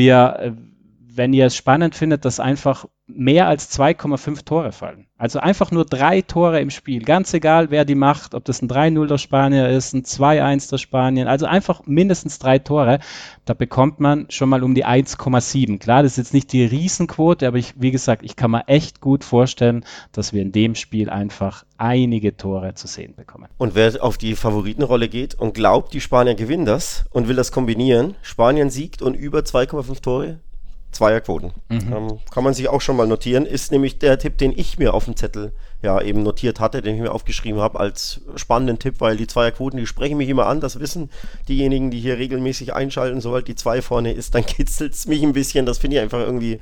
ihr es spannend findet, dass einfach mehr als 2,5 Tore fallen. Also einfach nur 3 Tore im Spiel. Ganz egal, wer die macht, ob das ein 3-0 der Spanier ist, ein 2-1 der Spanien. Also einfach mindestens 3 Tore. Da bekommt man schon mal um die 1,7. Klar, das ist jetzt nicht die Riesenquote, aber wie gesagt, ich kann mir echt gut vorstellen, dass wir in dem Spiel einfach einige Tore zu sehen bekommen. Und wer auf die Favoritenrolle geht und glaubt, die Spanier gewinnen das und will das kombinieren, Spanien siegt und über 2,5 Tore, Zweierquoten. Kann man sich auch schon mal notieren. Ist nämlich der Tipp, den ich mir auf dem Zettel eben notiert hatte, den ich mir aufgeschrieben habe als spannenden Tipp, weil die Zweierquoten, die sprechen mich immer an. Das wissen diejenigen, die hier regelmäßig einschalten. Sobald die 2 vorne ist, dann kitzelt es mich ein bisschen. Das finde ich einfach irgendwie,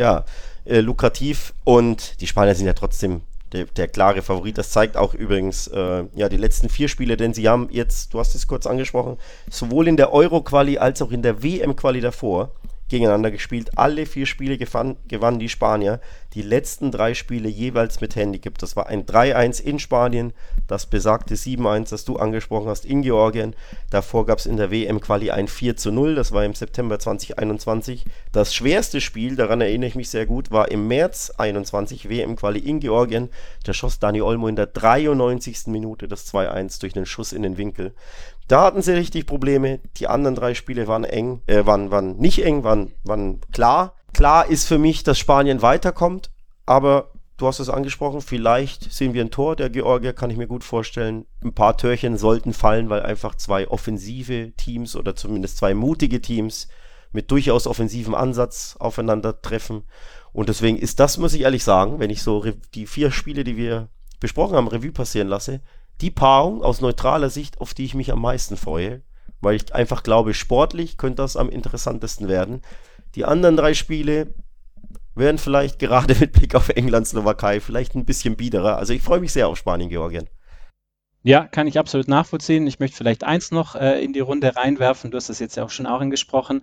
lukrativ. Und die Spanier sind ja trotzdem der klare Favorit. Das zeigt auch übrigens die letzten 4 Spiele, denn sie haben jetzt, du hast es kurz angesprochen, sowohl in der Euro-Quali als auch in der WM-Quali davor gegeneinander gespielt. Alle 4 Spiele gewannen die Spanier. Die letzten 3 Spiele jeweils mit Handicap. Das war ein 3-1 in Spanien, das besagte 7-1, das du angesprochen hast, in Georgien. Davor gab es in der WM-Quali ein 4-0, das war im September 2021. Das schwerste Spiel, daran erinnere ich mich sehr gut, war im März 21, WM-Quali in Georgien. Da schoss Dani Olmo in der 93. Minute das 2-1 durch einen Schuss in den Winkel. Da hatten sie richtig Probleme. Die anderen 3 Spiele waren eng, waren nicht eng, waren klar. Klar ist für mich, dass Spanien weiterkommt, aber du hast es angesprochen, vielleicht sehen wir ein Tor der Georgier, kann ich mir gut vorstellen. Ein paar Törchen sollten fallen, weil einfach 2 offensive Teams oder zumindest 2 mutige Teams mit durchaus offensivem Ansatz aufeinandertreffen. Und deswegen ist das, muss ich ehrlich sagen, wenn ich so die 4 Spiele, die wir besprochen haben, Revue passieren lasse, die Paarung aus neutraler Sicht, auf die ich mich am meisten freue, weil ich einfach glaube, sportlich könnte das am interessantesten werden. Die anderen 3 Spiele werden vielleicht gerade mit Blick auf England, Slowakei vielleicht ein bisschen biederer. Also ich freue mich sehr auf Spanien, Georgien. Ja, kann ich absolut nachvollziehen. Ich möchte vielleicht eins noch in die Runde reinwerfen. Du hast das jetzt ja auch schon angesprochen.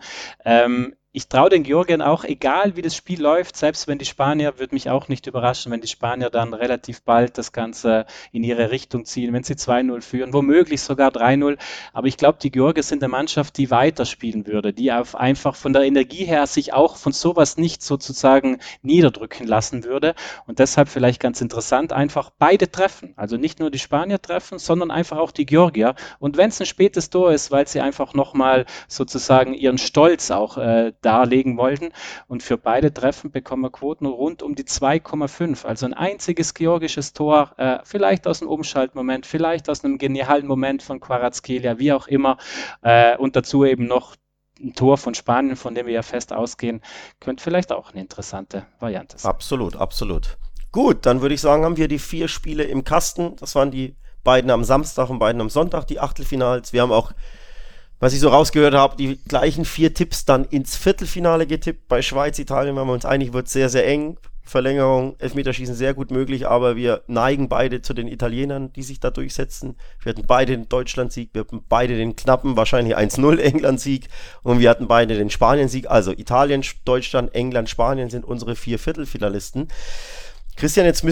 Ich traue den Georgiern auch, egal wie das Spiel läuft, selbst wenn die Spanier, würde mich auch nicht überraschen, wenn die Spanier dann relativ bald das Ganze in ihre Richtung ziehen, wenn sie 2-0 führen, womöglich sogar 3-0. Aber ich glaube, die Georgier sind eine Mannschaft, die weiterspielen würde, die einfach von der Energie her sich auch von sowas nicht sozusagen niederdrücken lassen würde. Und deshalb vielleicht ganz interessant, einfach beide treffen. Also nicht nur die Spanier treffen, sondern einfach auch die Georgier. Und wenn es ein spätes Tor ist, weil sie einfach nochmal sozusagen ihren Stolz auch darlegen wollten. Und für beide Treffen bekommen wir Quoten rund um die 2,5. Also ein einziges georgisches Tor, vielleicht aus einem Umschaltmoment, vielleicht aus einem genialen Moment von Kvaratskhelia, wie auch immer. Und dazu eben noch ein Tor von Spanien, von dem wir ja fest ausgehen, könnte vielleicht auch eine interessante Variante sein. Absolut, absolut. Gut, dann würde ich sagen, haben wir die 4 Spiele im Kasten. Das waren die beiden am Samstag und beiden am Sonntag, die Achtelfinals. Wir haben auch, was ich so rausgehört habe, die gleichen 4 Tipps dann ins Viertelfinale getippt. Bei Schweiz, Italien waren wir uns einig, wird sehr, sehr eng. Verlängerung, Elfmeterschießen sehr gut möglich, aber wir neigen beide zu den Italienern, die sich da durchsetzen. Wir hatten beide den Deutschland-Sieg, wir hatten beide den knappen, wahrscheinlich 1-0 England-Sieg und wir hatten beide den Spanien-Sieg. Also Italien, Deutschland, England, Spanien sind unsere 4 Viertelfinalisten. Christian, jetzt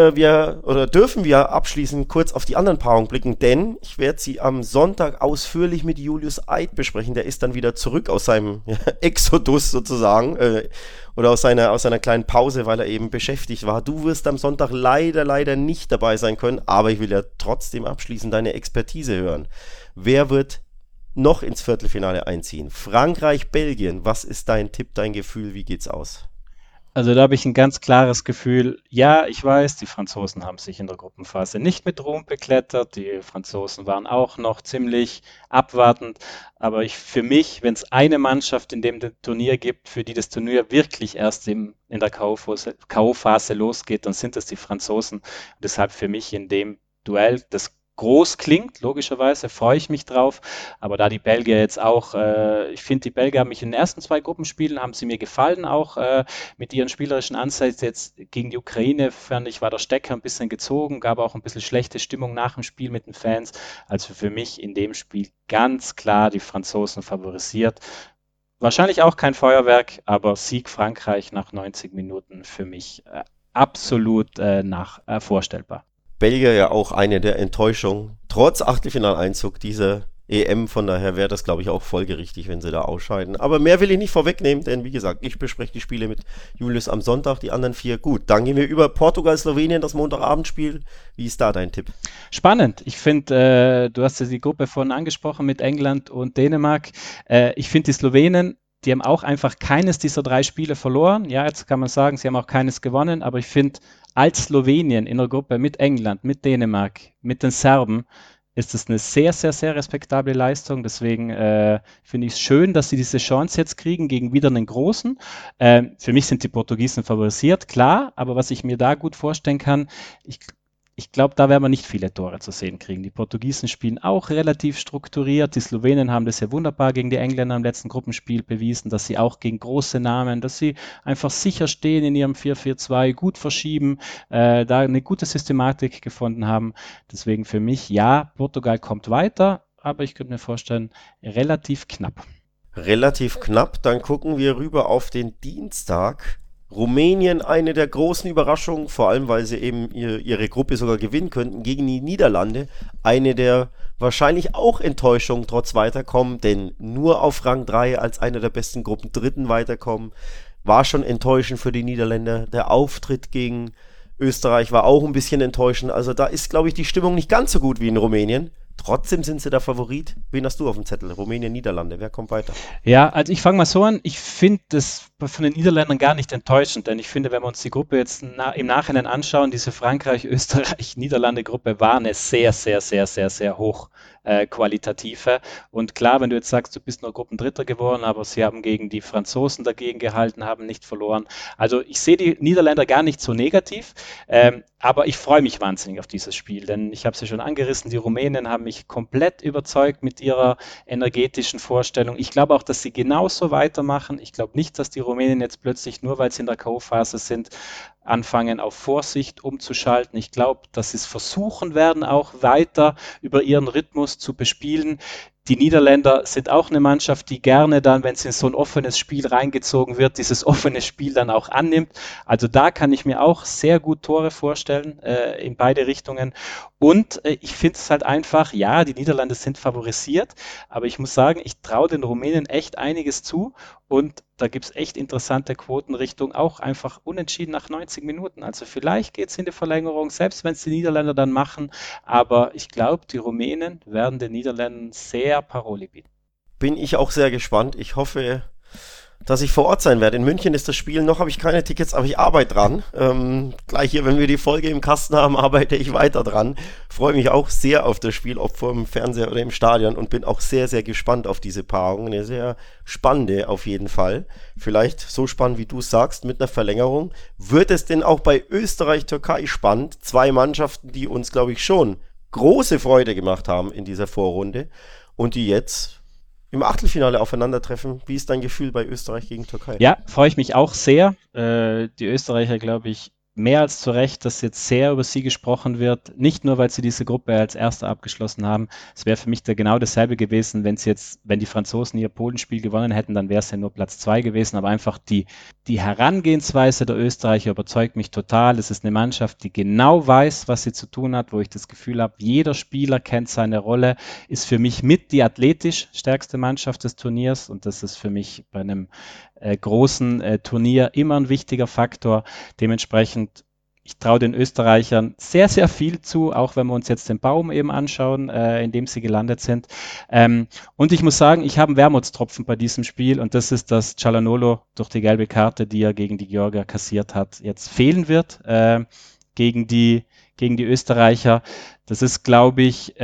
dürfen wir abschließend kurz auf die anderen Paarungen blicken, denn ich werde sie am Sonntag ausführlich mit Julius Eid besprechen. Der ist dann wieder zurück aus seinem Exodus sozusagen oder aus seiner kleinen Pause, weil er eben beschäftigt war. Du wirst am Sonntag leider nicht dabei sein können, aber ich will ja trotzdem abschließend deine Expertise hören. Wer wird noch ins Viertelfinale einziehen? Frankreich, Belgien. Was ist dein Tipp, dein Gefühl? Wie geht's aus? Also da habe ich ein ganz klares Gefühl, ja, ich weiß, die Franzosen haben sich in der Gruppenphase nicht mit Ruhm beklettert, die Franzosen waren auch noch ziemlich abwartend, aber für mich, wenn es eine Mannschaft in dem Turnier gibt, für die das Turnier wirklich erst in der K.O.-Phase losgeht, dann sind es die Franzosen. Und deshalb für mich in dem Duell das groß klingt, logischerweise freue ich mich drauf, aber da die Belgier jetzt auch, ich finde, die Belgier haben mich in den ersten 2 Gruppenspielen, haben sie mir gefallen, auch mit ihren spielerischen Ansätzen. Jetzt gegen die Ukraine, fand ich, war der Stecker ein bisschen gezogen, gab auch ein bisschen schlechte Stimmung nach dem Spiel mit den Fans. Also für mich in dem Spiel ganz klar die Franzosen favorisiert. Wahrscheinlich auch kein Feuerwerk, aber Sieg Frankreich nach 90 Minuten für mich absolut vorstellbar. Belgier ja auch eine der Enttäuschungen, trotz Achtelfinaleinzug dieser EM, von daher wäre das, glaube ich, auch folgerichtig, wenn sie da ausscheiden. Aber mehr will ich nicht vorwegnehmen, denn wie gesagt, ich bespreche die Spiele mit Julius am Sonntag, die anderen 4. Gut, dann gehen wir über Portugal, Slowenien, das Montagabendspiel. Wie ist da dein Tipp? Spannend. Ich finde, du hast ja die Gruppe vorhin angesprochen mit England und Dänemark. Ich finde die Slowenen, die haben auch einfach keines dieser 3 Spiele verloren. Ja, jetzt kann man sagen, sie haben auch keines gewonnen, aber ich finde, als Slowenien in der Gruppe mit England, mit Dänemark, mit den Serben, ist es eine sehr, sehr, sehr respektable Leistung. Deswegen finde ich es schön, dass sie diese Chance jetzt kriegen gegen wieder einen Großen. Für mich sind die Portugiesen favorisiert, klar, aber was ich mir da gut vorstellen kann, ich glaube, da werden wir nicht viele Tore zu sehen kriegen. Die Portugiesen spielen auch relativ strukturiert. Die Slowenen haben das ja wunderbar gegen die Engländer im letzten Gruppenspiel bewiesen, dass sie auch gegen große Namen, dass sie einfach sicher stehen in ihrem 4-4-2, gut verschieben, da eine gute Systematik gefunden haben. Deswegen für mich, ja, Portugal kommt weiter, aber ich könnte mir vorstellen, relativ knapp. Relativ knapp, dann gucken wir rüber auf den Dienstag. Rumänien eine der großen Überraschungen, vor allem weil sie eben ihre Gruppe sogar gewinnen könnten gegen die Niederlande. Eine der wahrscheinlich auch Enttäuschungen trotz Weiterkommen, denn nur auf Rang 3 als einer der besten Gruppen Dritten weiterkommen, war schon enttäuschend für die Niederländer. Der Auftritt gegen Österreich war auch ein bisschen enttäuschend. Also da ist, glaube ich, die Stimmung nicht ganz so gut wie in Rumänien. Trotzdem sind sie der Favorit. Wen hast du auf dem Zettel? Rumänien, Niederlande. Wer kommt weiter? Ja, also ich fange mal so an. Ich finde, das von den Niederländern gar nicht enttäuschend, denn ich finde, wenn wir uns die Gruppe jetzt im Nachhinein anschauen, diese Frankreich, Österreich, Niederlande-Gruppe war eine sehr, sehr, sehr, sehr, sehr hoch qualitative. Und klar, wenn du jetzt sagst, du bist nur Gruppendritter geworden, aber sie haben gegen die Franzosen dagegen gehalten, haben nicht verloren. Also ich sehe die Niederländer gar nicht so negativ, aber ich freue mich wahnsinnig auf dieses Spiel, denn ich habe es ja schon angerissen, die Rumänen haben mich komplett überzeugt mit ihrer energetischen Vorstellung. Ich glaube auch, dass sie genauso weitermachen. Ich glaube nicht, dass die Rumänen jetzt plötzlich, nur weil sie in der K.O.-Phase sind, anfangen auf Vorsicht umzuschalten. Ich glaube, dass sie es versuchen werden, auch weiter über ihren Rhythmus zu bespielen. Die Niederländer sind auch eine Mannschaft, die gerne dann, wenn es in so ein offenes Spiel reingezogen wird, dieses offene Spiel dann auch annimmt. Also da kann ich mir auch sehr gut Tore vorstellen, in beide Richtungen. Und ich finde es halt einfach, ja, die Niederlande sind favorisiert, aber ich muss sagen, ich traue den Rumänen echt einiges zu. Und da gibt es echt interessante Quoten Richtung auch einfach unentschieden nach 90 Minuten. Also vielleicht geht es in die Verlängerung, selbst wenn es die Niederländer dann machen. Aber ich glaube, die Rumänen werden den Niederländern sehr Paroli bieten. Bin ich auch sehr gespannt. Ich hoffe, dass ich vor Ort sein werde. In München ist das Spiel, noch habe ich keine Tickets, aber ich arbeite dran. Gleich hier, wenn wir die Folge im Kasten haben, arbeite ich weiter dran. Freue mich auch sehr auf das Spiel, ob vor dem Fernseher oder im Stadion, und bin auch sehr, sehr gespannt auf diese Paarung. Eine sehr spannende auf jeden Fall. Vielleicht so spannend, wie du es sagst, mit einer Verlängerung. Wird es denn auch bei Österreich-Türkei spannend? Zwei Mannschaften, die uns, glaube ich, schon große Freude gemacht haben in dieser Vorrunde und die jetzt im Achtelfinale aufeinandertreffen. Wie ist dein Gefühl bei Österreich gegen Türkei? Ja, freue ich mich auch sehr. Die Österreicher, glaube ich, mehr als zu Recht, dass jetzt sehr über sie gesprochen wird. Nicht nur, weil sie diese Gruppe als Erster abgeschlossen haben. Es wäre für mich da genau dasselbe gewesen, wenn die Franzosen ihr Polenspiel gewonnen hätten, dann wäre es ja nur Platz 2 gewesen. Aber einfach die Herangehensweise der Österreicher überzeugt mich total. Es ist eine Mannschaft, die genau weiß, was sie zu tun hat, wo ich das Gefühl habe, jeder Spieler kennt seine Rolle, ist für mich mit die athletisch stärkste Mannschaft des Turniers, und das ist für mich bei einem großen Turnier immer ein wichtiger Faktor. Dementsprechend, ich traue den Österreichern sehr, sehr viel zu, auch wenn wir uns jetzt den Baum eben anschauen, in dem sie gelandet sind. Und ich muss sagen, ich habe einen Wermutstropfen bei diesem Spiel, und das ist, dass Calhanoglu durch die gelbe Karte, die er gegen die Georgier kassiert hat, jetzt fehlen wird gegen die Österreicher. Das ist, glaube ich,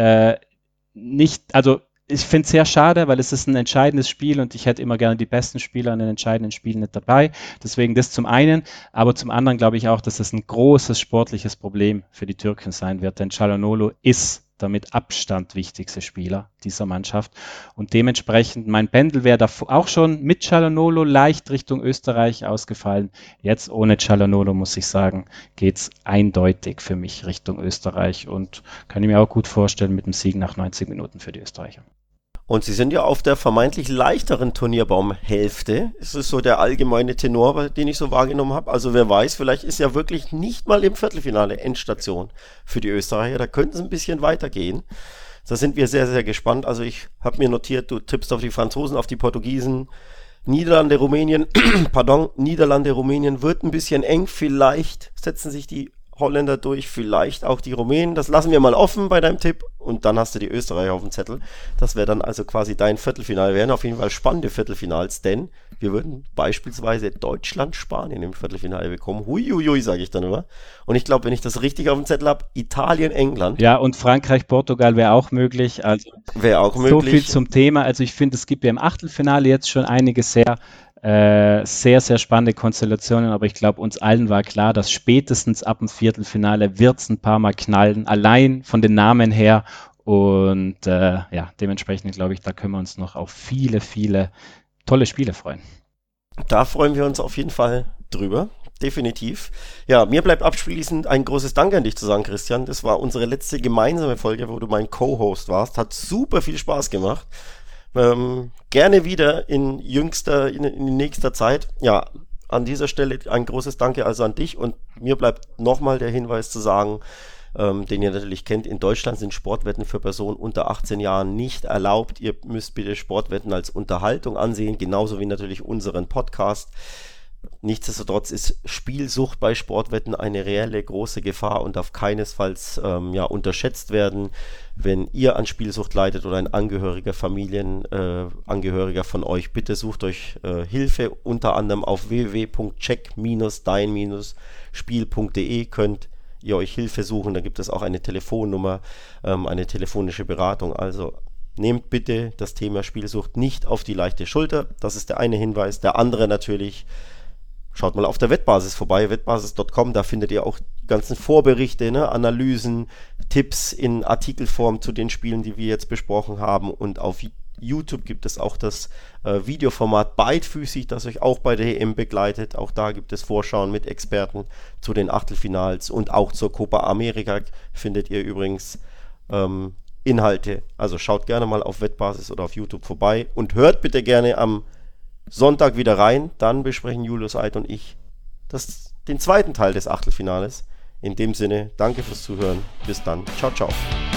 nicht, also ich finde es sehr schade, weil es ist ein entscheidendes Spiel und ich hätte immer gerne die besten Spieler an den entscheidenden Spielen nicht dabei. Deswegen das zum einen, aber zum anderen glaube ich auch, dass es ein großes sportliches Problem für die Türken sein wird, denn Calhanoglu ist der mit Abstand wichtigste Spieler dieser Mannschaft, und dementsprechend mein Pendel wäre da auch schon mit Calhanoglu leicht Richtung Österreich ausgefallen. Jetzt ohne Calhanoglu, muss ich sagen, geht es eindeutig für mich Richtung Österreich, und kann ich mir auch gut vorstellen mit dem Sieg nach 90 Minuten für die Österreicher. Und sie sind ja auf der vermeintlich leichteren Turnierbaumhälfte. Es ist so der allgemeine Tenor, den ich so wahrgenommen habe. Also wer weiß, vielleicht ist ja wirklich nicht mal im Viertelfinale Endstation für die Österreicher. Da könnten sie ein bisschen weitergehen. Da sind wir sehr, sehr gespannt. Also ich habe mir notiert, du tippst auf die Franzosen, auf die Portugiesen. Niederlande, Rumänien, Niederlande, Rumänien wird ein bisschen eng. Vielleicht setzen sich die Holländer durch, vielleicht auch die Rumänen. Das lassen wir mal offen bei deinem Tipp. Und dann hast du die Österreicher auf dem Zettel. Das wäre dann also quasi dein Viertelfinale. Wären auf jeden Fall spannende Viertelfinals, denn wir würden beispielsweise Deutschland, Spanien im Viertelfinale bekommen. Huiuiui, sage ich dann immer. Und ich glaube, wenn ich das richtig auf dem Zettel habe, Italien, England. Ja, und Frankreich, Portugal wäre auch möglich. Also wäre auch möglich. So viel zum Thema. Also ich finde, es gibt ja im Achtelfinale jetzt schon einige sehr, sehr spannende Konstellationen, aber ich glaube, uns allen war klar, dass spätestens ab dem Viertelfinale wird es ein paar Mal knallen, allein von den Namen her, und ja, dementsprechend glaube ich, da können wir uns noch auf viele, viele tolle Spiele freuen. Da freuen wir uns auf jeden Fall drüber. Definitiv. Ja, mir bleibt abschließend ein großes Dank an dich zu sagen, Christian. Das war unsere letzte gemeinsame Folge, wo du mein Co-Host warst. Hat super viel Spaß gemacht. Gerne wieder in nächster Zeit. Ja, an dieser Stelle ein großes Danke also an dich, und mir bleibt nochmal der Hinweis zu sagen, den ihr natürlich kennt, in Deutschland sind Sportwetten für Personen unter 18 Jahren nicht erlaubt. Ihr müsst bitte Sportwetten als Unterhaltung ansehen, genauso wie natürlich unseren Podcast. Nichtsdestotrotz ist Spielsucht bei Sportwetten eine reelle große Gefahr und darf keinesfalls unterschätzt werden. Wenn ihr an Spielsucht leidet oder ein Angehöriger, Familienangehöriger von euch, bitte sucht euch Hilfe, unter anderem auf www.check-dein-spiel.de könnt ihr euch Hilfe suchen. Da gibt es auch eine Telefonnummer, eine telefonische Beratung. Also nehmt bitte das Thema Spielsucht nicht auf die leichte Schulter. Das ist der eine Hinweis. Der andere natürlich: Schaut mal auf der Wettbasis vorbei, wettbasis.com, da findet ihr auch die ganzen Vorberichte, ne, Analysen, Tipps in Artikelform zu den Spielen, die wir jetzt besprochen haben. Und auf YouTube gibt es auch das Videoformat Beidfüßig, das euch auch bei der EM begleitet. Auch da gibt es Vorschauen mit Experten zu den Achtelfinals und auch zur Copa America findet ihr übrigens Inhalte. Also schaut gerne mal auf Wettbasis oder auf YouTube vorbei und hört bitte gerne am Sonntag wieder rein, dann besprechen Julius Eid und ich den zweiten Teil des Achtelfinales. In dem Sinne, danke fürs Zuhören. Bis dann. Ciao, ciao.